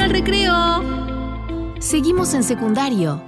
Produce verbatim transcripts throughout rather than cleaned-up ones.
al recreo. Seguimos en secundario.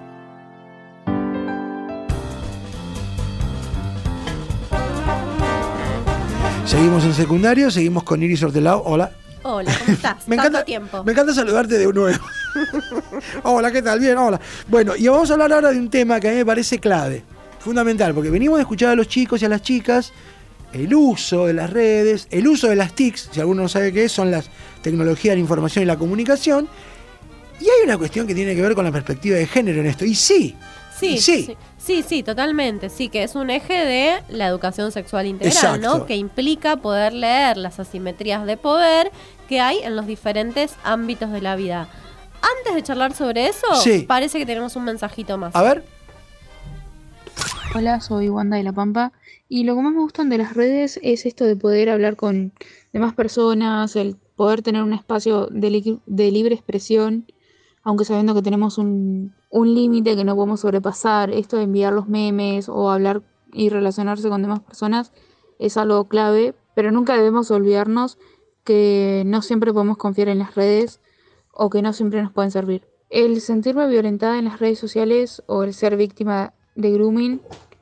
Seguimos en secundario, seguimos con Iris Hortelao. Hola. Hola, ¿cómo estás? me Tanto encanta, tiempo. Me encanta saludarte de nuevo. Hola, ¿qué tal? Bien, hola. Bueno, y vamos a hablar ahora de un tema que a mí me parece clave, fundamental, porque venimos a escuchar a los chicos y a las chicas el uso de las redes, el uso de las T I Cs, si alguno no sabe qué es, son las tecnologías de la información y la comunicación, y hay una cuestión que tiene que ver con la perspectiva de género en esto, y sí, Sí, y sí. sí, sí, sí, totalmente. Sí, que es un eje de la educación sexual integral, Exacto. ¿no? Que implica poder leer las asimetrías de poder que hay en los diferentes ámbitos de la vida. Antes de charlar sobre eso, Sí. parece que tenemos un mensajito más. A ver. Hola, soy Wanda de La Pampa y lo que más me gustan de las redes es esto de poder hablar con demás personas, el poder tener un espacio de, li- de libre expresión, aunque sabiendo que tenemos un, un límite que no podemos sobrepasar. Esto de enviar los memes o hablar y relacionarse con demás personas es algo clave, pero nunca debemos olvidarnos que no siempre podemos confiar en las redes o que no siempre nos pueden servir. El sentirme violentada en las redes sociales o el ser víctima de grooming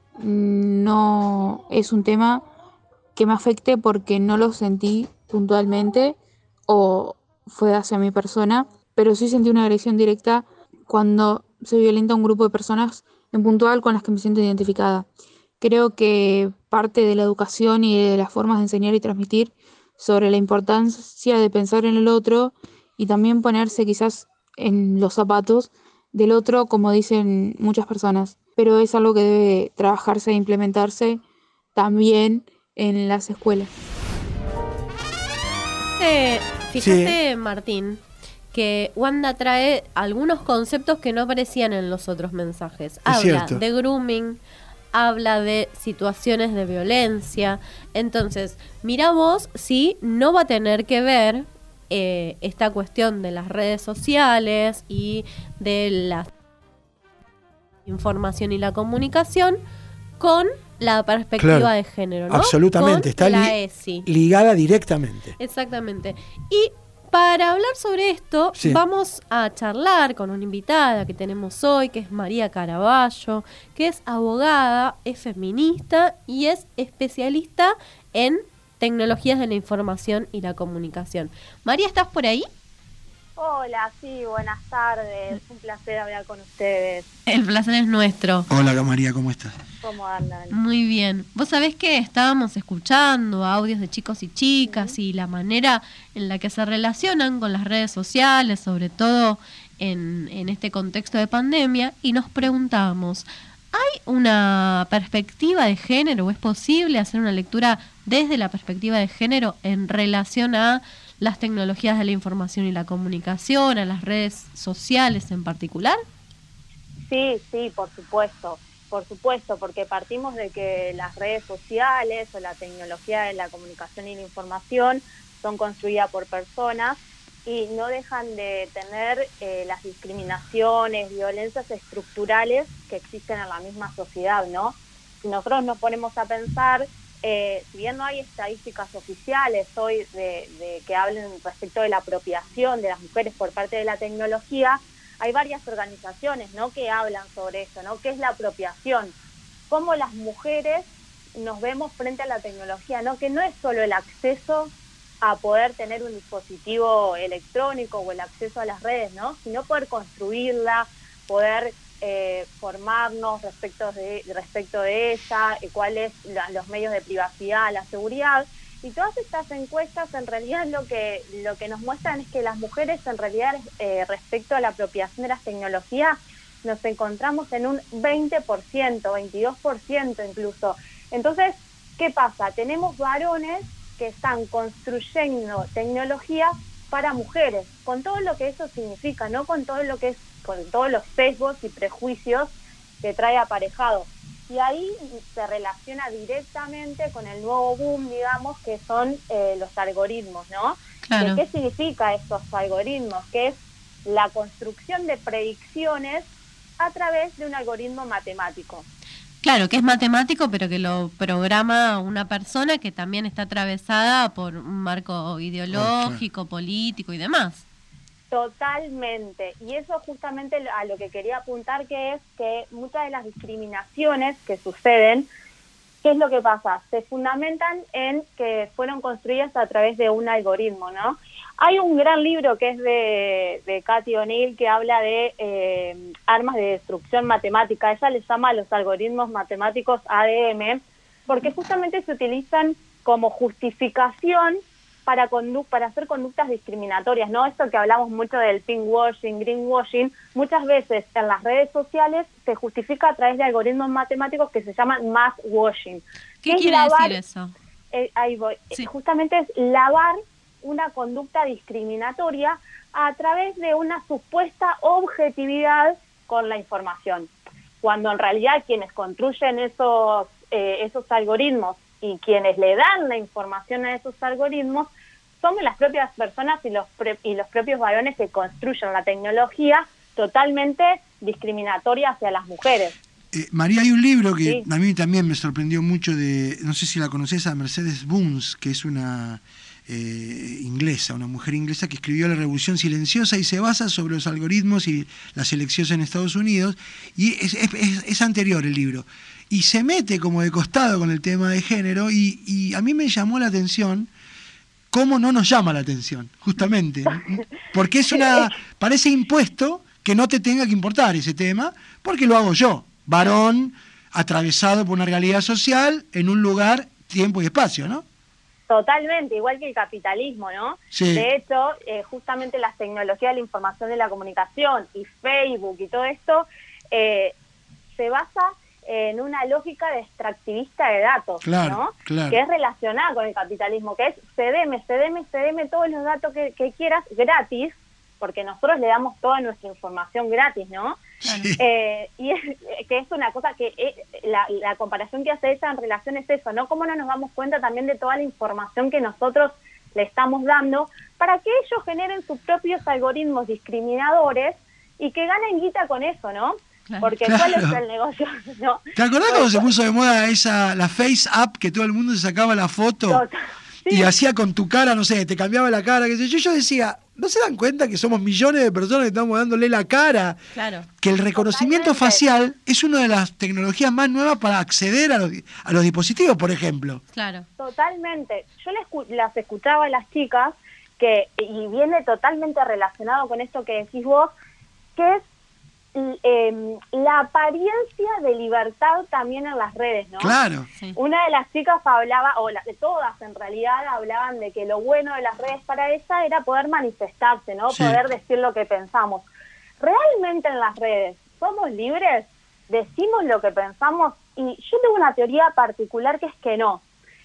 no es un tema que me afecte porque no lo sentí puntualmente o fue hacia mi persona, pero sí sentí una agresión directa cuando se violenta un grupo de personas en puntual con las que me siento identificada. Creo que parte de la educación y de las formas de enseñar y transmitir sobre la importancia de pensar en el otro y también ponerse quizás en los zapatos del otro, como dicen muchas personas, pero es algo que debe trabajarse e implementarse también en las escuelas. Eh, fíjate, Sí. Martín, que Wanda trae algunos conceptos que no aparecían en los otros mensajes. Habla cierto. de grooming, habla de situaciones de violencia. Entonces, mira vos si no va a tener que ver eh, esta cuestión de las redes sociales y de la información y la comunicación con la perspectiva Claro, de género, ¿no? absolutamente, Con está la li- E S I. ligada directamente. Exactamente. Y para hablar sobre esto, Sí. vamos a charlar con una invitada que tenemos hoy, que es María Caraballo, que es abogada, es feminista y es especialista en tecnologías de la información y la comunicación. María, ¿estás por ahí? Hola, sí, buenas tardes. Un placer hablar con ustedes. El placer es nuestro. Hola, María, ¿cómo estás? ¿Cómo andan? Muy bien. Vos sabés que estábamos escuchando audios de chicos y chicas y la manera en la que se relacionan con las redes sociales, sobre todo en, en este contexto de pandemia, y nos preguntábamos, ¿hay una perspectiva de género o es posible hacer una lectura desde la perspectiva de género en relación a las tecnologías de la información y la comunicación, a las redes sociales en particular? Sí, sí, por supuesto, por supuesto, porque partimos de que las redes sociales o la tecnología de la comunicación y la información son construidas por personas y no dejan de tener eh, las discriminaciones, violencias estructurales que existen en la misma sociedad, ¿no? Si nosotros nos ponemos a pensar, eh, si bien no hay estadísticas oficiales hoy de, de que hablen respecto de la apropiación de las mujeres por parte de la tecnología, hay varias organizaciones, ¿no?, que hablan sobre esto, ¿no? ¿Qué es la apropiación? Cómo las mujeres nos vemos frente a la tecnología, ¿no? Que no es solo el acceso a poder tener un dispositivo electrónico o el acceso a las redes, ¿no?, sino poder construirla, poder eh, formarnos respecto de, respecto de ella, eh, cuáles la, los medios de privacidad, la seguridad. Y todas estas encuestas en realidad lo que lo que nos muestran es que las mujeres en realidad eh, respecto a la apropiación de las tecnologías nos encontramos en un veinte por ciento, veintidós por ciento incluso. Entonces, ¿qué pasa? Tenemos varones que están construyendo tecnología para mujeres, con todo lo que eso significa, ¿no? Con todo lo que es, con todos los sesgos y prejuicios que trae aparejado. Y ahí se relaciona directamente con el nuevo boom, digamos, que son eh, los algoritmos, ¿no? Claro. ¿Qué significa estos algoritmos? Que es la construcción de predicciones a través de un algoritmo matemático. Claro, que es matemático, pero que lo programa una persona que también está atravesada por un marco ideológico, político y demás. Totalmente. Y eso justamente a lo que quería apuntar, que es que muchas de las discriminaciones que suceden, ¿qué es lo que pasa? Se fundamentan en que fueron construidas a través de un algoritmo, ¿no? Hay un gran libro que es de, de Cathy O'Neil que habla de eh, armas de destrucción matemática. Ella les llama a los algoritmos matemáticos A D M, porque justamente se utilizan como justificación para condu- para hacer conductas discriminatorias, ¿no? Esto que hablamos mucho del pinkwashing, greenwashing, muchas veces en las redes sociales se justifica a través de algoritmos matemáticos que se llaman masswashing. ¿Qué quiere lavar, decir eso? Eh, ahí voy. Sí. Justamente es lavar una conducta discriminatoria a través de una supuesta objetividad con la información, cuando en realidad quienes construyen esos, eh, esos algoritmos y quienes le dan la información a esos algoritmos son las propias personas y los, pre- y los propios varones que construyen la tecnología totalmente discriminatoria hacia las mujeres. Eh, María, hay un libro que Sí. a mí también me sorprendió mucho, de, no sé si la conoces, a Mercedes Bunz, que es una eh, inglesa, una mujer inglesa que escribió La Revolución Silenciosa y se basa sobre los algoritmos y las elecciones en Estados Unidos, y es, es, es, es anterior el libro. Y se mete como de costado con el tema de género, y, y a mí me llamó la atención cómo no nos llama la atención, justamente. Porque es una, parece impuesto que no te tenga que importar ese tema, porque lo hago yo, varón, atravesado por una realidad social, en un lugar, tiempo y espacio, ¿no? Totalmente, igual que el capitalismo, ¿no? Sí. De hecho, eh, justamente las tecnologías de la información y la comunicación y Facebook y todo esto eh, se basa en una lógica de extractivista de datos, Claro, ¿no? claro. Que es relacionada con el capitalismo, que es cedeme, cedeme, cedeme todos los datos que, que quieras gratis, porque nosotros le damos toda nuestra información gratis, ¿no? Sí. Eh, y es, que es una cosa que eh, la, la comparación que hace ella en relación es eso, ¿no? Cómo no nos damos cuenta también de toda la información que nosotros le estamos dando para que ellos generen sus propios algoritmos discriminadores y que ganen guita con eso, ¿no? Claro. Porque Claro. ¿cuál es el negocio? ¿No? ¿Te acordás cuando se puso de moda esa, la Face App, que todo el mundo se sacaba la foto Total. Sí. y hacía con tu cara, no sé, te cambiaba la cara, qué sé yo? Yo decía, ¿no se dan cuenta que somos millones de personas que estamos dándole la cara? Claro. Que el reconocimiento Totalmente. facial es una de las tecnologías más nuevas para acceder a los, a los dispositivos, por ejemplo. Claro. Totalmente. Yo les escu- las escuchaba a las chicas, que y viene totalmente relacionado con esto que decís vos, que es eh, la apariencia de libertad también en las redes, ¿no? Claro. Sí. Una de las chicas hablaba, o la, de todas en realidad, hablaban de que lo bueno de las redes para ella era poder manifestarse, ¿no? Sí. Poder decir lo que pensamos. ¿Realmente en las redes somos libres? ¿Decimos lo que pensamos? Y yo tengo una teoría particular que es que no.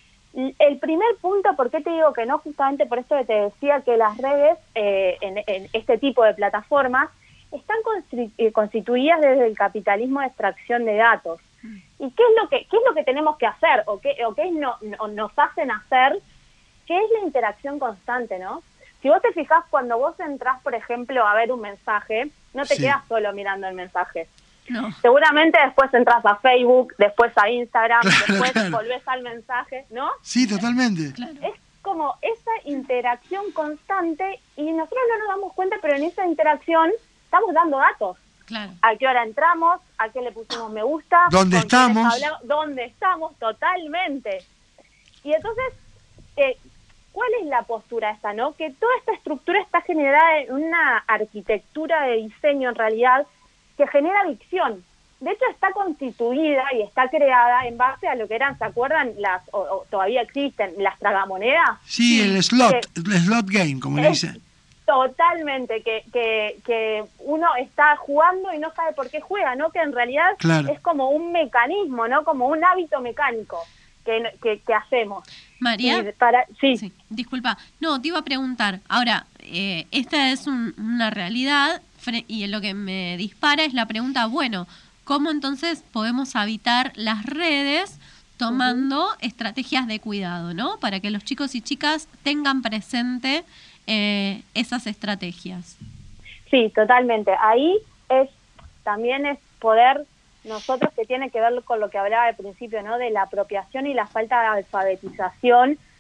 El primer punto, ¿por qué te digo que no? Justamente por esto que te decía que las redes, eh, en, en este tipo de plataformas, están constitu- eh, constituidas desde el capitalismo de extracción de datos. ¿Y qué es lo que qué es lo que tenemos que hacer? ¿O qué, o qué no, no- nos hacen hacer? ¿Qué es la interacción constante, no? Si vos te fijás, cuando vos entrás, por ejemplo, a ver un mensaje, no te Sí. quedas solo mirando el mensaje. No. Seguramente después entras a Facebook, después a Instagram, Claro, después claro. volvés al mensaje, ¿no? Sí, totalmente. Claro. Es como esa interacción constante y nosotros no nos damos cuenta, pero en esa interacción estamos dando datos. Claro. A qué hora entramos, a qué le pusimos me gusta, ¿Dónde con quiénes estamos? hablamos, dónde estamos, totalmente. Y entonces, eh, ¿cuál es la postura esta, no? Que toda esta estructura está generada en una arquitectura de diseño en realidad que genera adicción. De hecho, está constituida y está creada en base a lo que eran, ¿se acuerdan? Las o, o todavía existen, las tragamonedas. Sí, el slot, Que- el slot game, como le Es dicen. Totalmente, que, que, que uno está jugando y no sabe por qué juega, ¿no? Que en realidad Claro. es como un mecanismo, ¿no? Como un hábito mecánico que, que, que hacemos. María. Y para, sí, Sí, disculpa. No, te iba a preguntar. Ahora, eh, esta es un- una realidad fre- y lo que me dispara es la pregunta, bueno, ¿cómo entonces podemos habitar las redes tomando estrategias de cuidado, ¿no? Para que los chicos y chicas tengan presente eh, esas estrategias. sí, totalmente. Ahí es también es poder, nosotros que tiene que ver con lo que hablaba al principio, ¿no? De la apropiación y la falta de alfabetización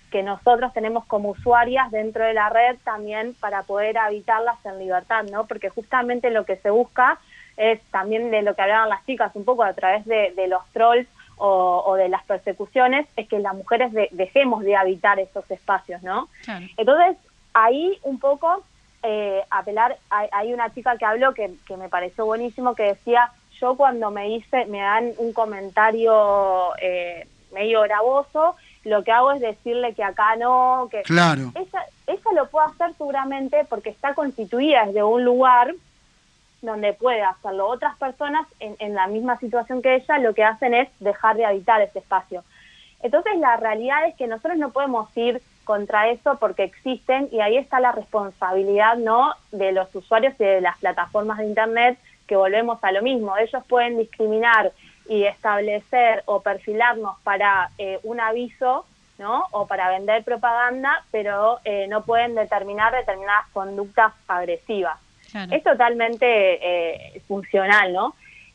que nosotros tenemos como usuarias dentro de la red también para poder habitarlas en libertad, ¿no? Porque justamente lo que se busca es también de lo que hablaban las chicas un poco a través de, de los trolls o, o de las persecuciones, es que las mujeres de, dejemos de habitar esos espacios, ¿no? Claro. Entonces, ahí un poco eh, apelar, hay, hay una chica que habló que, que me pareció buenísimo, que decía, yo cuando me hice, me dan un comentario eh, medio gravoso, lo que hago es decirle que acá no, que claro. ella, ella lo puede hacer seguramente porque está constituida desde un lugar donde puede hacerlo. Otras personas en, en la misma situación que ella lo que hacen es dejar de habitar ese espacio. Entonces la realidad es que nosotros no podemos ir contra eso porque existen, y ahí está la responsabilidad, ¿no?, de los usuarios y de las plataformas de internet, que volvemos a lo mismo. Ellos pueden discriminar y establecer o perfilarnos para eh, un aviso, ¿no?, o para vender propaganda, pero eh, no pueden determinar determinadas conductas agresivas. Claro. Es totalmente eh, funcional, ¿no?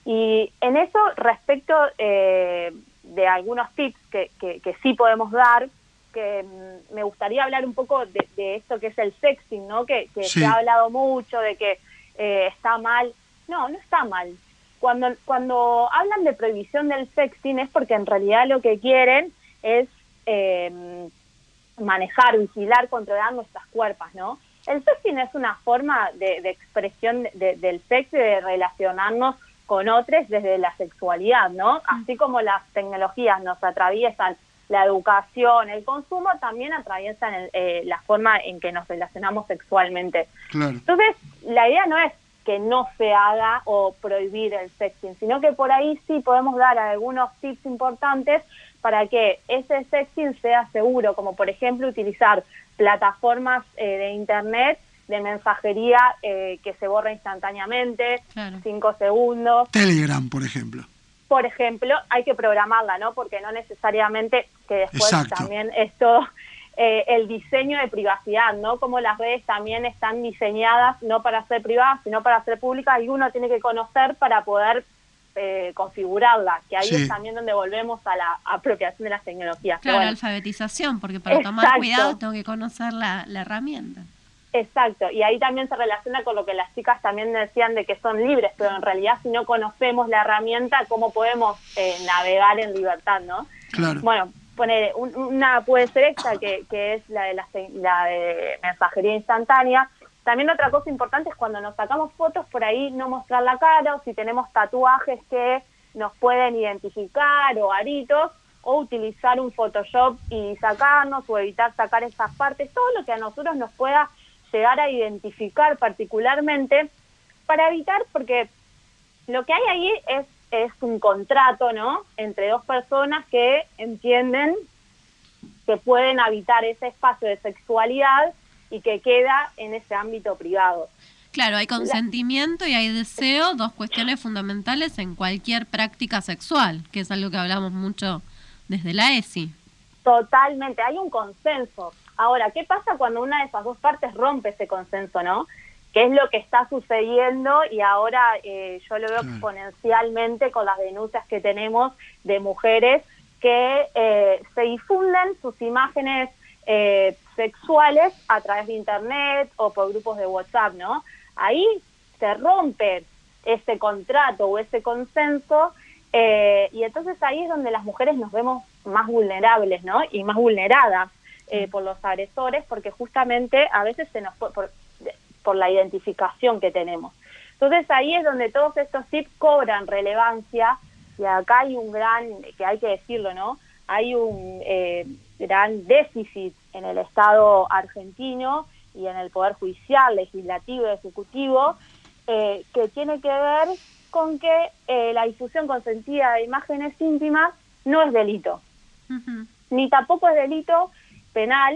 Y en eso, respecto eh, de algunos tips que, que, que sí podemos dar, que mm, me gustaría hablar un poco de, de esto que es el sexting, ¿no? Que, que sí. Se ha hablado mucho de que eh, está mal. No, no está mal. Cuando, cuando hablan de prohibición del sexting es porque en realidad lo que quieren es eh, manejar, vigilar, controlar nuestras cuerpos, ¿no? El sexting es una forma de, de expresión de, del sexo y de relacionarnos con otros desde la sexualidad, ¿no? Así como las tecnologías nos atraviesan la educación, el consumo, también atraviesan el, eh, la forma en que nos relacionamos sexualmente. Claro. Entonces, la idea no es que no se haga o prohibir el sexting, sino que por ahí sí podemos dar algunos tips importantes para que ese sexting sea seguro, como por ejemplo utilizar plataformas eh, de internet de mensajería eh, que se borra instantáneamente, claro. cinco segundos. Telegram, por ejemplo. Por ejemplo, hay que programarla, ¿no? Porque no necesariamente, que después Exacto. También esto, eh, el diseño de privacidad, ¿no? Como las redes también están diseñadas no para ser privadas, sino para ser públicas, y uno tiene que conocer para poder eh, configurarla, que ahí sí. Es también donde volvemos a la apropiación de las tecnologías. Claro, bueno, la alfabetización, porque para Exacto. tomar cuidado tengo que conocer la, la herramienta. Exacto, y ahí también se relaciona con lo que las chicas también decían de que son libres, pero en realidad si no conocemos la herramienta, ¿cómo podemos eh, navegar en libertad, no? Claro. Bueno, poner un, una puede ser esta, que, que es la de, la, la de mensajería instantánea. También otra cosa importante es cuando nos sacamos fotos, por ahí no mostrar la cara, o si tenemos tatuajes que nos pueden identificar, o aritos, o utilizar un Photoshop y sacarnos, o evitar sacar esas partes, todo lo que a nosotros nos pueda llegar a identificar particularmente, para evitar, porque lo que hay ahí es, es un contrato, ¿no?, entre dos personas que entienden que pueden habitar ese espacio de sexualidad y que queda en ese ámbito privado. Claro, hay consentimiento y hay deseo, dos cuestiones fundamentales en cualquier práctica sexual, que es algo que hablamos mucho desde la E S I. Totalmente, hay un consenso. Ahora, ¿qué pasa cuando una de esas dos partes rompe ese consenso, no? ¿Qué es lo que está sucediendo? Y ahora eh, yo lo veo claro. exponencialmente con las denuncias que tenemos de mujeres que eh, se difunden sus imágenes eh, sexuales a través de internet o por grupos de WhatsApp, ¿no? Ahí se rompe ese contrato o ese consenso, eh, y entonces ahí es donde las mujeres nos vemos más vulnerables, ¿no? Y más vulneradas eh, por los agresores, porque justamente a veces se nos por, por la identificación que tenemos. Entonces ahí es donde todos estos tips cobran relevancia, y acá hay un gran, que hay que decirlo, ¿no? Hay un eh, gran déficit en el Estado argentino y en el Poder Judicial, Legislativo y Ejecutivo, eh, que tiene que ver con que eh, la difusión consentida de imágenes íntimas no es delito. Uh-huh. Ni tampoco es delito penal,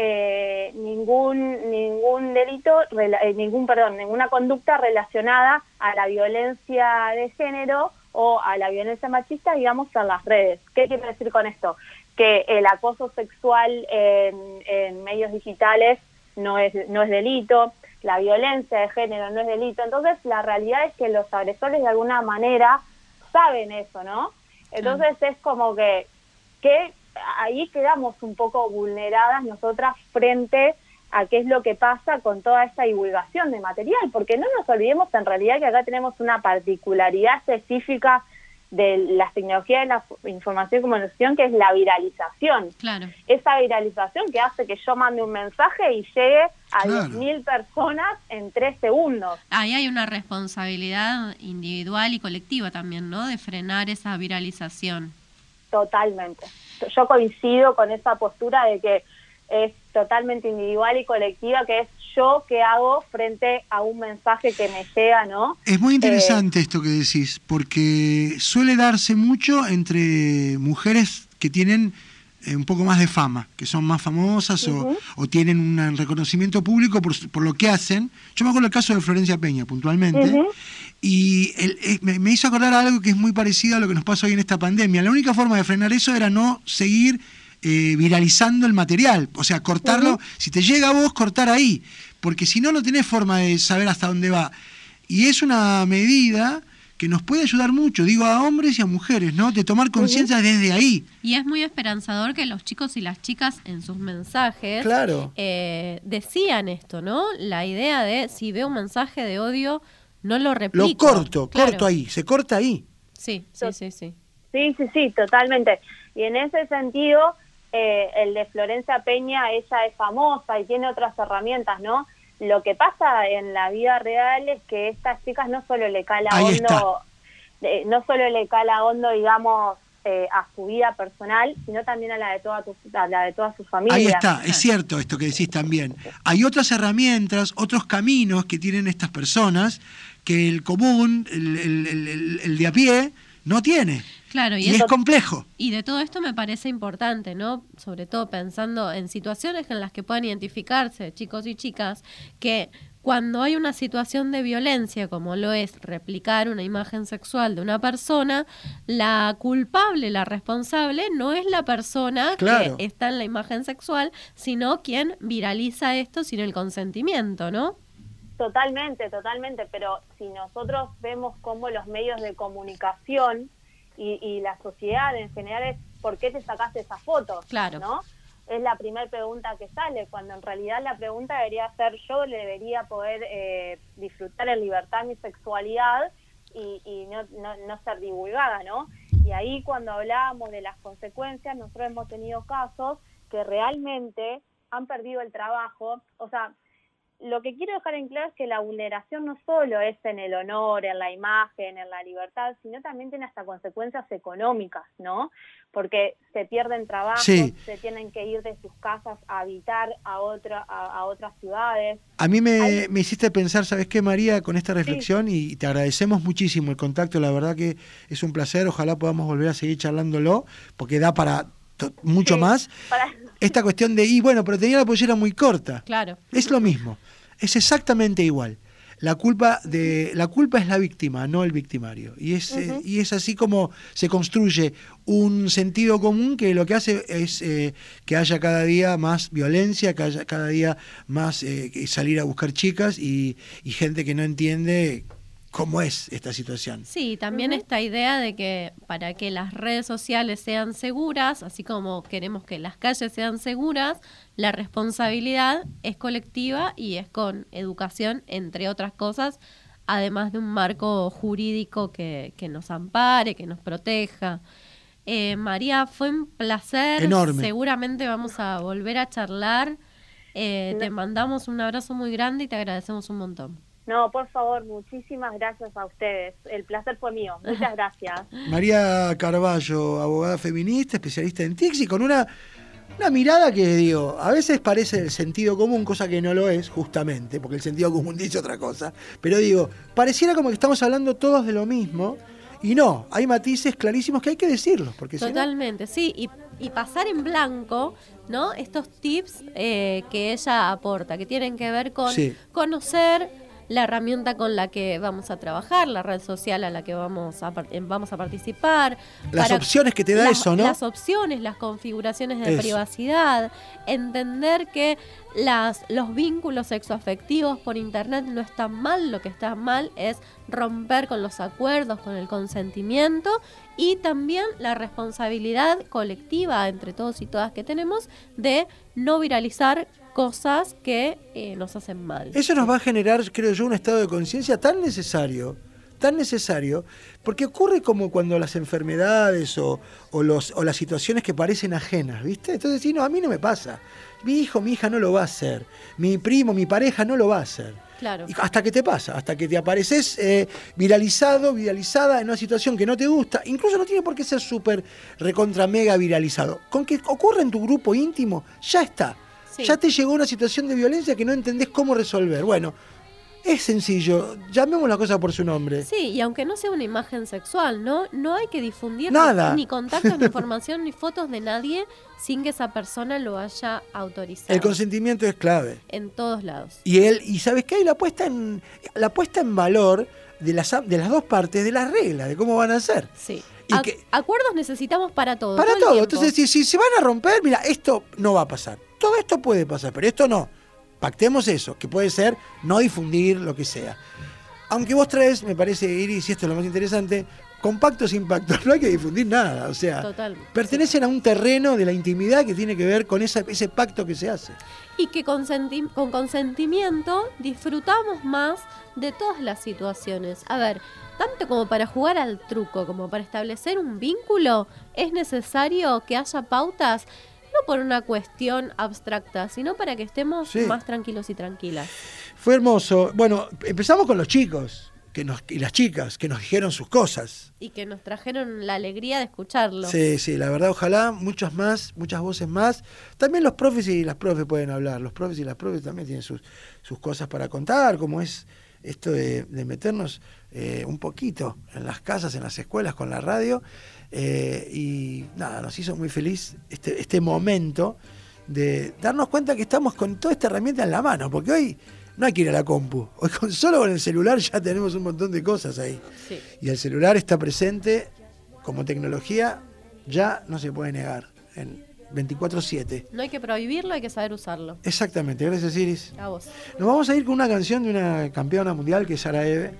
eh, ningún ningún delito, eh, ningún perdón, ninguna conducta relacionada a la violencia de género o a la violencia machista, digamos, en las redes. ¿Qué quiere decir con esto? Que el acoso sexual en, en medios digitales no es no es delito, la violencia de género no es delito. Entonces la realidad es que los agresores de alguna manera saben eso, ¿no? Entonces sí. Es como que, ¿qué ahí quedamos un poco vulneradas nosotras frente a qué es lo que pasa con toda esa divulgación de material, porque no nos olvidemos en realidad que acá tenemos una particularidad específica de las tecnologías de la información y comunicación, que es la viralización. Claro. Esa viralización que hace que yo mande un mensaje y llegue a Claro. diez mil personas en tres segundos. Ahí hay una responsabilidad individual y colectiva también, ¿no? De frenar esa viralización. Totalmente. Yo coincido con esa postura de que es totalmente individual y colectiva, que es yo qué hago frente a un mensaje que me llega, ¿no? Es muy interesante eh, esto que decís, porque suele darse mucho entre mujeres que tienen eh, un poco más de fama, que son más famosas uh-huh. o, o tienen un reconocimiento público por, por lo que hacen. Yo me acuerdo el caso de Florencia Peña, puntualmente, uh-huh. y el, el, me, me hizo acordar algo que es muy parecido a lo que nos pasa hoy en esta pandemia. La única forma de frenar eso era no seguir Eh, viralizando el material, o sea, cortarlo, uh-huh. si te llega a vos, cortar ahí, porque si no, no tenés forma de saber hasta dónde va. Y es una medida que nos puede ayudar mucho, digo, a hombres y a mujeres, ¿no? De tomar conciencia uh-huh. desde ahí. Y es muy esperanzador que los chicos y las chicas en sus mensajes claro. eh, decían esto, ¿no? La idea de, si veo un mensaje de odio, no lo replico. Lo corto, claro. corto ahí, se corta ahí. Sí, sí, sí, sí. Sí, sí, sí, totalmente. Y en ese sentido, Eh, el de Florencia Peña, ella es famosa y tiene otras herramientas, ¿no? Lo que pasa en la vida real es que estas chicas no solo le cala Ahí hondo, eh, no solo le cala hondo, digamos, eh, a su vida personal, sino también a la de toda tu, a la de toda su familia. Ahí está, es cierto esto que decís también. Hay otras herramientas, otros caminos que tienen estas personas que el común, el, el, el, el de a pie, no tiene. Claro, y, y es complejo. Y de todo esto me parece importante, ¿no? Sobre todo pensando en situaciones en las que puedan identificarse chicos y chicas, que cuando hay una situación de violencia, como lo es replicar una imagen sexual de una persona, la culpable, la responsable, no es la persona claro. que está en la imagen sexual, sino quien viraliza esto sin el consentimiento, ¿no? Totalmente, totalmente, pero si nosotros vemos cómo los medios de comunicación y, y la sociedad en general es ¿por qué te sacaste esa foto? Claro. ¿No? Es la primera pregunta que sale, cuando en realidad la pregunta debería ser yo le debería poder eh, disfrutar en libertad mi sexualidad y, y no, no, no ser divulgada, ¿no? Y ahí cuando hablábamos de las consecuencias, nosotros hemos tenido casos que realmente han perdido el trabajo, o sea, lo que quiero dejar en claro es que la vulneración no solo es en el honor, en la imagen, en la libertad, sino también tiene hasta consecuencias económicas, ¿no? Porque se pierden trabajos, sí. se tienen que ir de sus casas a habitar a, otra, a, a otras ciudades. A mí me, Hay... me hiciste pensar, ¿sabes qué, María? Con esta reflexión, sí. y te agradecemos muchísimo el contacto, la verdad que es un placer, ojalá podamos volver a seguir charlándolo, porque da para t- mucho sí, más. Para... Esta cuestión de, y bueno, pero tenía la pollera muy corta. Claro. Es lo mismo. Es exactamente igual. La culpa de la culpa es la víctima, no el victimario. Y es uh-huh. eh, y es así como se construye un sentido común que lo que hace es eh, que haya cada día más violencia, que haya cada día más eh, salir a buscar chicas y, y gente que no entiende cómo es esta situación. Sí, también uh-huh. esta idea de que para que las redes sociales sean seguras, así como queremos que las calles sean seguras, la responsabilidad es colectiva y es con educación, entre otras cosas, además de un marco jurídico que, que nos ampare, que nos proteja. Eh, María, fue un placer. Enorme. Seguramente vamos a volver a charlar. Eh, te mandamos un abrazo muy grande y te agradecemos un montón. No, por favor, muchísimas gracias a ustedes. El placer fue mío. Muchas gracias. María Carballo, abogada feminista, especialista en T I C S y con una, una mirada que, digo, a veces parece el sentido común, cosa que no lo es, justamente, porque el sentido común dice otra cosa. Pero digo, pareciera como que estamos hablando todos de lo mismo y no, hay matices clarísimos que hay que decirlos. Porque Totalmente, si no... sí. Y, y pasar en blanco, ¿no? Estos tips eh, que ella aporta, que tienen que ver con sí. conocer la herramienta con la que vamos a trabajar, la red social a la que vamos a, vamos a participar. Las para, opciones que te da las, eso, ¿no? Las opciones, las configuraciones de eso. privacidad, entender que las, los vínculos sexoafectivos por internet no están mal, lo que está mal es romper con los acuerdos, con el consentimiento y también la responsabilidad colectiva entre todos y todas que tenemos de no viralizar cosas que eh, nos hacen mal. Eso nos va a generar, creo yo, un estado de conciencia tan necesario, tan necesario, porque ocurre como cuando las enfermedades o, o, los, o las situaciones que parecen ajenas, ¿viste? Entonces, sí, no, a mí no me pasa. Mi hijo, mi hija no lo va a hacer. Mi primo, mi pareja no lo va a hacer. Claro. Y hasta que te pasa, hasta que te apareces eh, viralizado, viralizada en una situación que no te gusta. Incluso no tiene por qué ser súper recontra mega viralizado. Con que ocurra en tu grupo íntimo, ya está. Sí. Ya te llegó una situación de violencia que no entendés cómo resolver. Bueno, es sencillo, llamemos la cosa por su nombre. Sí, y aunque no sea una imagen sexual, ¿no? No hay que difundir nada, ni, ni contactos, ni información, ni fotos de nadie sin que esa persona lo haya autorizado. El consentimiento es clave. En todos lados. Y él, y ¿sabes qué? La puesta en, la puesta en valor de las, de las dos partes de las reglas, de cómo van a ser. Sí. Y A- que, acuerdos necesitamos para todo. para todo. todo. Entonces, si, si se van a romper, mira, esto no va a pasar. Todo esto puede pasar, pero esto no. Pactemos eso, que puede ser no difundir lo que sea. Aunque vos traes, me parece, Iris, y esto es lo más interesante, con pacto sin pacto, no hay que difundir nada. O sea, Total. pertenecen a un terreno de la intimidad que tiene que ver con esa, ese pacto que se hace. Y que consenti- con consentimiento disfrutamos más de todas las situaciones. A ver, tanto como para jugar al truco, como para establecer un vínculo, es necesario que haya pautas, no por una cuestión abstracta, sino para que estemos Sí. más tranquilos y tranquilas. Fue hermoso. Bueno, empezamos con los chicos que nos, y las chicas que nos dijeron sus cosas. Y que nos trajeron la alegría de escucharlo. Sí, sí, la verdad, ojalá muchas más, muchas voces más. También los profes y las profes pueden hablar. Los profes y las profes también tienen sus, sus cosas para contar, como es esto de, de meternos eh, un poquito en las casas, en las escuelas, con la radio. Eh, y nada, nos hizo muy feliz este, este momento de darnos cuenta que estamos con toda esta herramienta en la mano, porque hoy no hay que ir a la compu, hoy con, solo con el celular ya tenemos un montón de cosas ahí. Sí. Y el celular está presente como tecnología, ya no se puede negar, en veinticuatro siete. No hay que prohibirlo, hay que saber usarlo. Exactamente, gracias Iris. A vos. Nos vamos a ir con una canción de una campeona mundial que es Sara Eve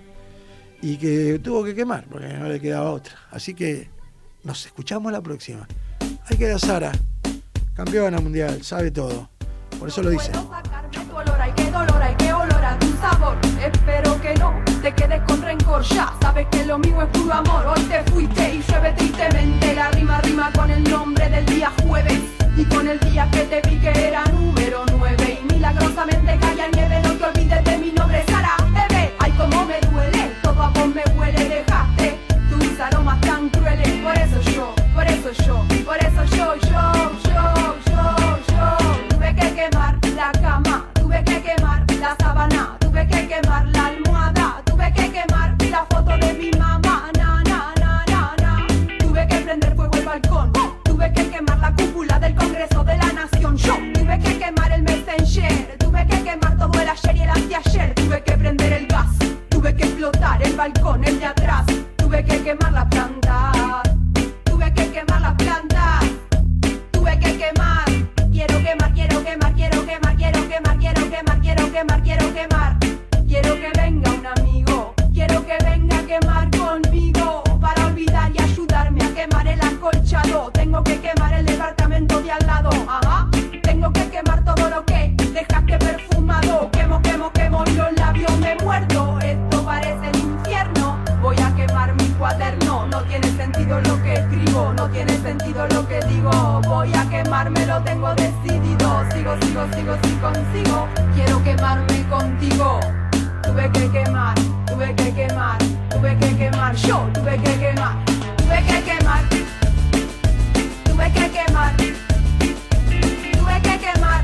y que tuvo que quemar porque no le quedaba otra. Así que nos escuchamos la próxima. Ahí queda Sara, campeona mundial, sabe todo. Por eso lo dice. No puedo sacarme tu olor, ay qué dolor, ay qué olor a tu sabor. Espero que no te quedes con rencor, ya sabes que lo mío es puro amor. Hoy te fuiste y llueve tristemente, la rima rima con el nombre del día jueves y con el día que te vi que era número nueve. Y milagrosamente caía nieve, no te olvides de mi nombre, Sara Eve. Ay cómo me duele, todo a vos me huele, dejaste tus aromas tan crueles. Por eso yo, por eso yo, por eso yo, yo, yo, yo, yo tuve que quemar la cama, tuve que quemar la sábana, tuve que quemar la almohada, tuve que quemar la foto de mi mamá, na, na, na, na, na. Tuve que prender fuego el balcón, tuve que quemar la cúpula del Congreso de la Nación, yo tuve que quemar el Messenger, tuve que quemar todo el ayer y el anteayer, tuve que prender el gas, tuve que explotar el balcón, el de atrás, tuve que quemar la planta, tuve que quemar las plantas, tuve que quemar, quiero quemar, quiero quemar, quiero quemar, quiero quemar, quiero quemar, quiero quemar, quiero quemar, quiero que venga un amigo, quiero que venga a quemar conmigo, para olvidar y ayudarme a quemar el acolchado, tengo que quemar el departamento de al lado, ajá, tengo que quemar todo lo que dejaste perfumado, quemo, quemo, quemo y los labios me muerdo, esto parece el infierno, voy a quemar mi cuaderno, no tiene sentido lo que escribo, no tiene sentido lo que digo, voy a quemarme, lo tengo decidido, sigo, sigo, sigo, sigo, consigo, quiero quemarme contigo, tuve que quemar, tuve que quemar, tuve que quemar, yo tuve que quemar, tuve que quemar, tuve que quemar, tuve que quemar,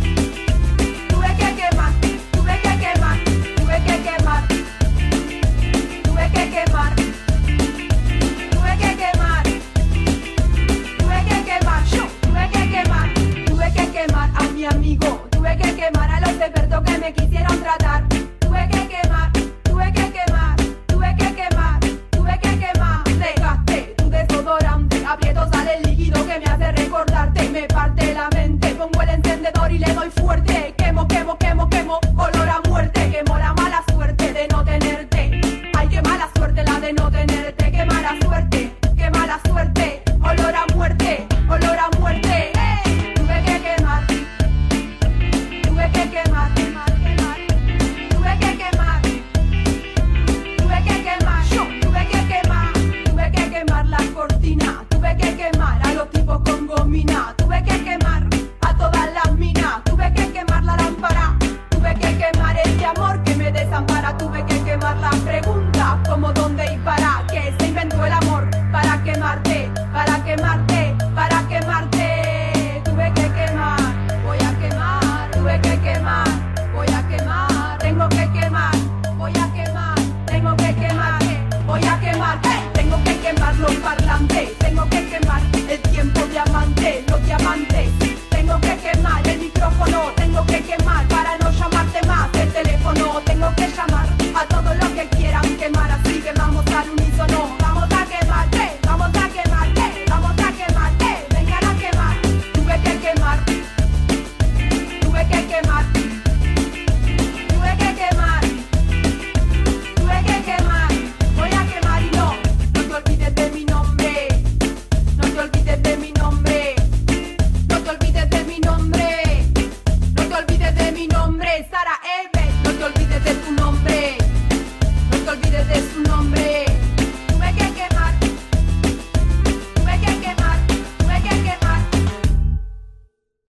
tuve que quemar, tuve que quemar, tuve que quemar, tuve que quemar, tuve que quemar, tuve que quemar, yo tuve que quemar, tuve que quemar a mi amigo, tuve que quemar a los expertos que me quisieron tratar, tuve que quemar fuerte.